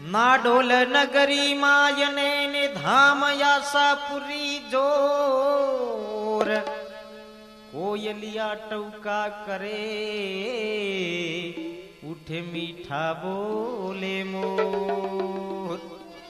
नाडोल नगरी मायने ने धाम यासापुरी जोर कोयलिया टौका करे उठे मीठा बोले मोर।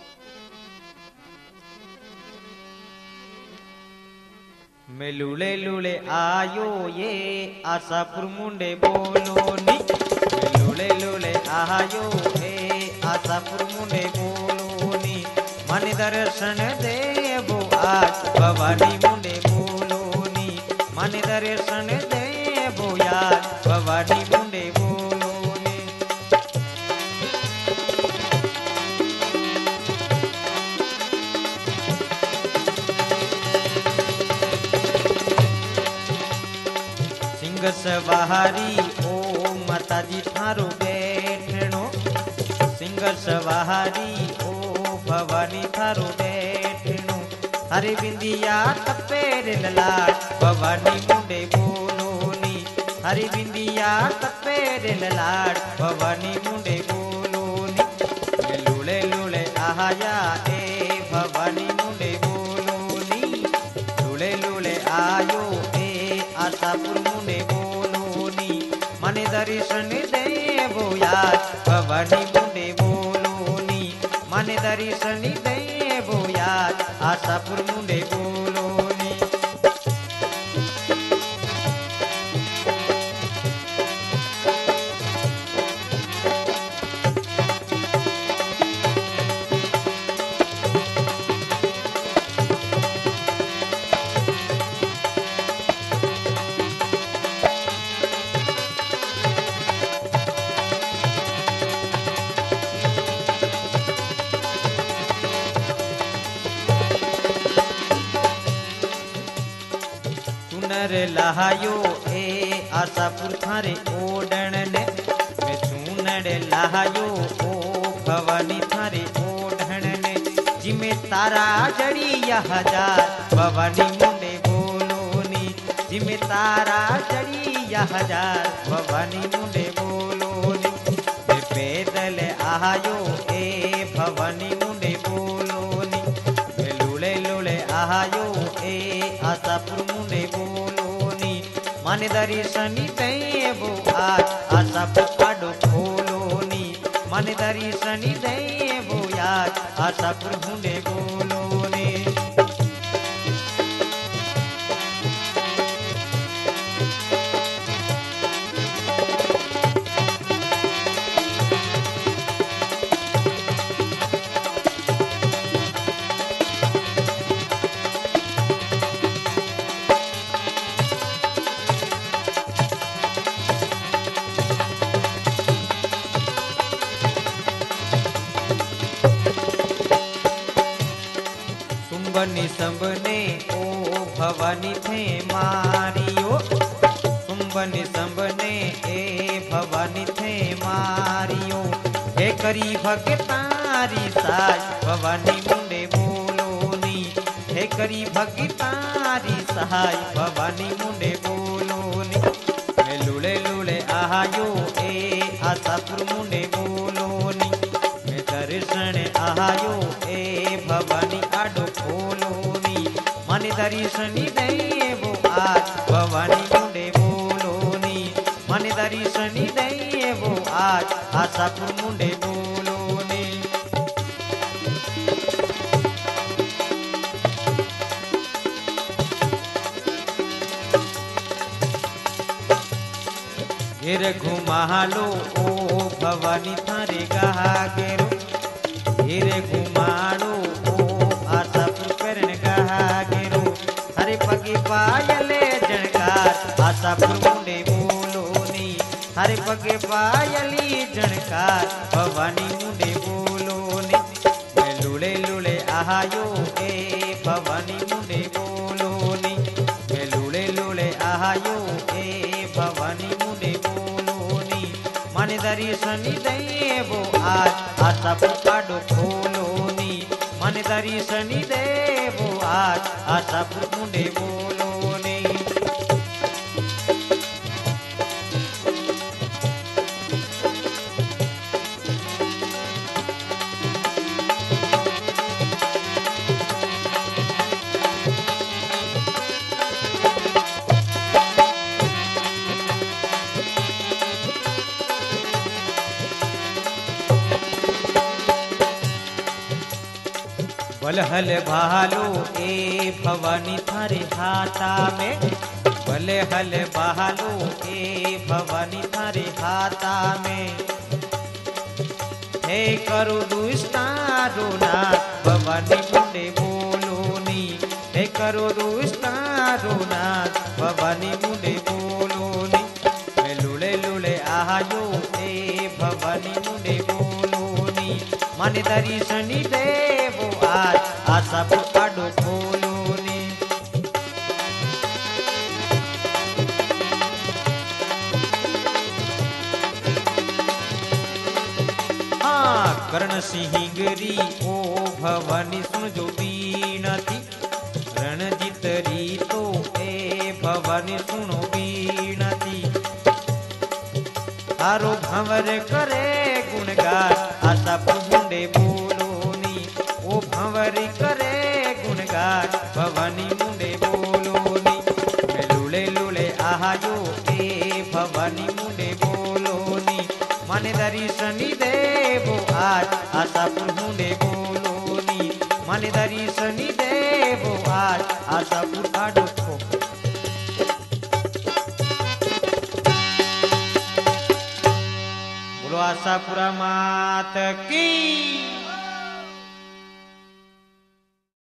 मैं लूले लूले आयो ये आशापुर मुंडे बोलो नी। मैं लूले लूले आयो ये आशापुर मुंडे बोलो नी। मन दर्शन देवो आज भवानी मुंडे बोलो नी। मन दर्शन देवो यार भवानी मुंडे बोलो नी। सिंह सवारी ओ माताजी थारो बैठनो। सिंह सवारी ओ भवानी थारो बैठनो। हरे बिंदिया तपेर ललाट भवानी मुंडे बोलो नी। हरे बिंदिया तपेर ललाट भवानी मुंडे बोलो नी। मैं लूले लूले आया ए भवानी मुंडे बोलो नी। लूले लूले आयो ए आशापुर मुंडे बोलो नी। मन दर्शन देवो यार भवानी मुंडे बोलो नी। मन दर्शन देवो यार आशापुर मुंडे बोलो नी। चूनर लहायो ए आशापुर थारे ओडण ने। मैं चूनर लहायो ओ भवानी थारे ओडण ने। जिमे तारा जड़ी हजार भवानी मुंडे बोलो नी। जिमे तारा जड़ी हजार भवानी मुंडे बोलो नी। मैं पैदल आयो ए भवानी मुंडे बोलो नी। मैं लूले लूले आयो ए आशापुर मुंडे बोलो नी। मन दर्शन देवो आज आशापुर आडो खोलो नी। मन दर्शन देवो यार आशापुर मुंडे बोलो नी। सुंबनी संबने ओ भवानी थे मारियो। सुंबनी संबने ए भवानी थे मारियो। हे करी भगतारी साज भवानी मुंडे बोलो नी। हे करी भगतारी सहाय भवानी मुंडे बोलो नी। मैं लूले लूले आयो ए आशापुर मुंडे बोलो नी। मैं दर्शन आयो ए भवानी आडो खोलो नी। मन दर्शन देवो आज भवानी मुंडे बोलो नी। मन दर्शन देवो आज आशापुर मुंडे बोलो नी। घेर घुमालो ओ भवानी थारे गहा गेरो। घेर घुमालो ओ आशापुर करण गहा गेरो। हरे पगे पायले जणकार आशापुर मुंडे बोलो नी। हरे पगे पायली जणकार भवानी मुंडे बोलो नी। मैं लूले लूले आयो ए भवानी मुंडे बोलो नी। मैं लूले लूले आयो ए भवानी मुंडे बोलो नी। मन दर्शन देवो आज आशापुर आडो खोलो नी। मन दर्शन देवो आज आशापुर मुंडे बोलो नी। हल हल भालो ए भवानी थारे हाथा में, भले हल भालो ए भवानी थारे हाथा में। हे करो दुष्टारो नाथ भवानी मुंडे बोलो नी, हे करो दुष्टारो नाथ भवानी मुंडे बोलो नी। मैं लुले लुले आयो ए भवानी मुंडे बोलो नी, माने दर्शनी देवो आज आशा पुकाडो खोलो नी। कर्ण सिंहगिरी ओ भवानी सुनजो बीनती, रणजीत रीतो ए भवानी सुनो बीनती। हारो भंवर करे गुणगान आशा मुंडे बोलो नी, ओ भंवर करे गुणगान भवानी मुंडे बोलो नी। मैं लुले लुले आयो ए भवानी मुंडे बोलो नी, माने दर्शनी देवो आज आशा मुंडे बोलो नी, माने दर्शनी देवो आज आशा